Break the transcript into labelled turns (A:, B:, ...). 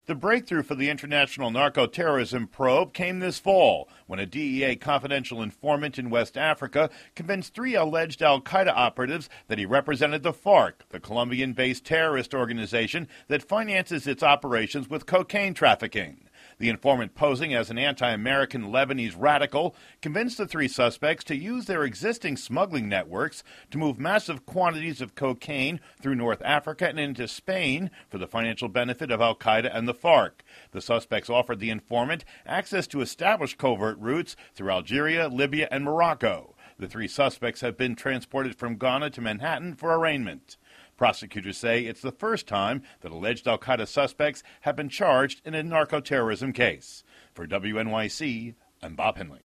A: The breakthrough for the international narco-terrorism probe came this fall when a DEA confidential informant in West Africa convinced 3 alleged al-Qaeda operatives that he represented the FARC, the Colombian-based terrorist organization that finances its operations with cocaine trafficking. The informant, posing as an anti-American Lebanese radical, convinced the 3 suspects to use their existing smuggling networks to move massive quantities of cocaine through North Africa and into Spain for the financial benefit of al-Qaeda and the FARC. The suspects offered the informant access to established covert routes through Algeria, Libya, and Morocco. The 3 suspects have been transported from Ghana to Manhattan for arraignment. Prosecutors say it's the first time that alleged al-Qaeda suspects have been charged in a narco-terrorism case. For WNYC, I'm Bob Henley.